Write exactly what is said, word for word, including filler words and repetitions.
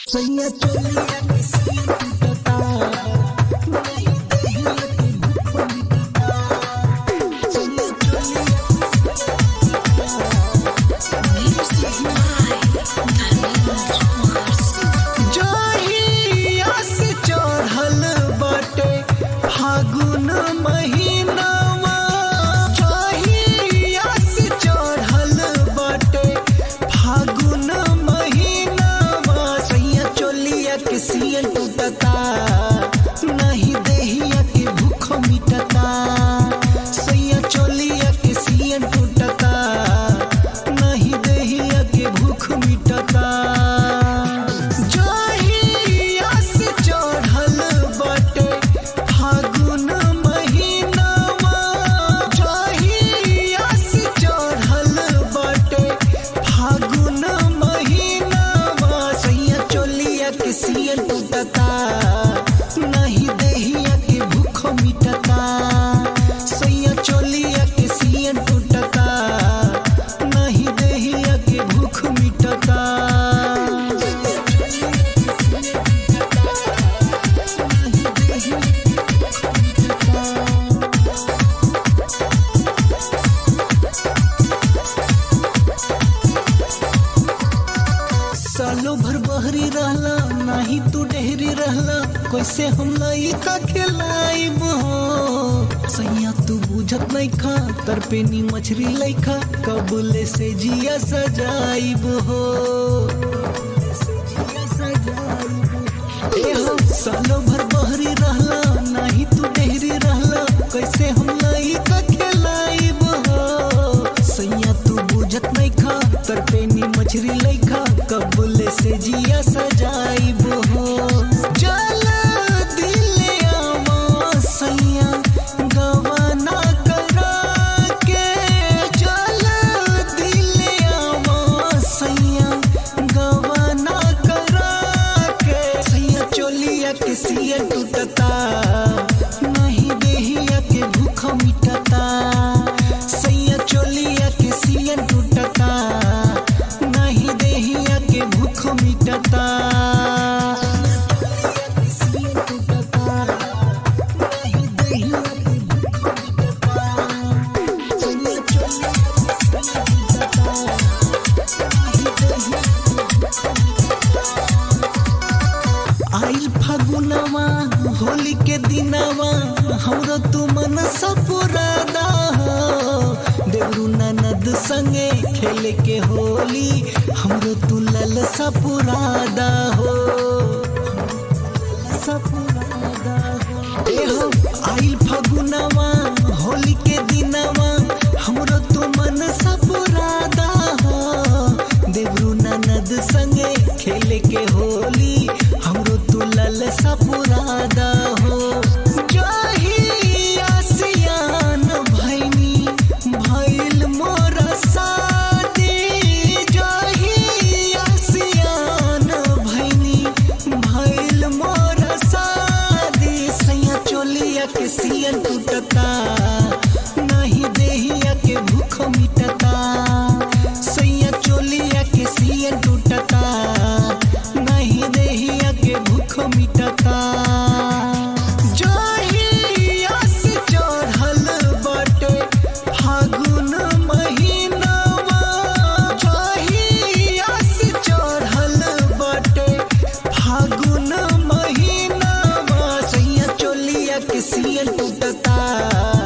सैया चोलिया के सिया टूटता नहीं देहिया के भूख मिटता। सैया चोलिया जहिया से चढ़ल बाटे फागुन महीनावा, जहिया से चढ़ल बाटे फागुन महीनावा। सैया चोलिया के सिया टूटता नहीं देहिया के भूख मिटता। सैया चोलिया के सिया टूटता नहीं देहिया के भूख मिटता। जहिया से चढ़ल बाटे फागुन महीनावा, जहिया से चढ़ल बाटे फागुन महीनावा। सैया चोलिया के सिया टूटता नहीं देहिया के भूख मिटता। सैया चोलिया के सिया टूटता नहीं देहिया के भूख मिटता। सालों भर बहरी रहला नाही तू डेहरी रहला, कैसे हम लइका खेलाइब हो। सैया तू बुझत नइखा तरपेनी मछरी लइखा, कबले से जिया सजाइब हो। ए हो सालों भर बहरी रहला नाही तू डेहरी रहला, कैसे हम लइका खेलाइब हो। सैया तू बुझत नइखा तरपेनी मछरी लइखा, कबले से जिया सजाइब हो। चल दिले आवा सैया गवाना करा के, चल दिले आवा सैया गवाना करा के। सैया चोलिया के सिया टूटता नहीं देहिया के भूख मिटता। सैया चोलिया के सिया टूटता नहीं देहिया के भूख मिटता। आइल फागुनवा होली के दिनवा, हमरो तू मन सपुरादा हो। देवरू ननद संगे खेले के होली, हमरो तू लल सपुरादा हो। सपुरादा हो ए हो आइल फागुनवा होली के दिनवा, हमरो तू मन सपुरादा हो। देवरू ननद संगे खेले के होली, हमरो तू लल सपुरादा हो। जहिया सियान भैनी भइल मोरा शादी, जहिया सियान भैनी भइल मोरा शादी। सैया चोलिया के सिया टूटता नहीं देहिया के भूख मिटता। सैया चोलिया के सिया टूटता नहीं देहिया के भूख मिटता। जहिया से चढ़ल बाटे फागुन महीनावा, जहिया से चढ़ल बाटे फागुन महीनावा। सैया चोलिया के सिया टूटता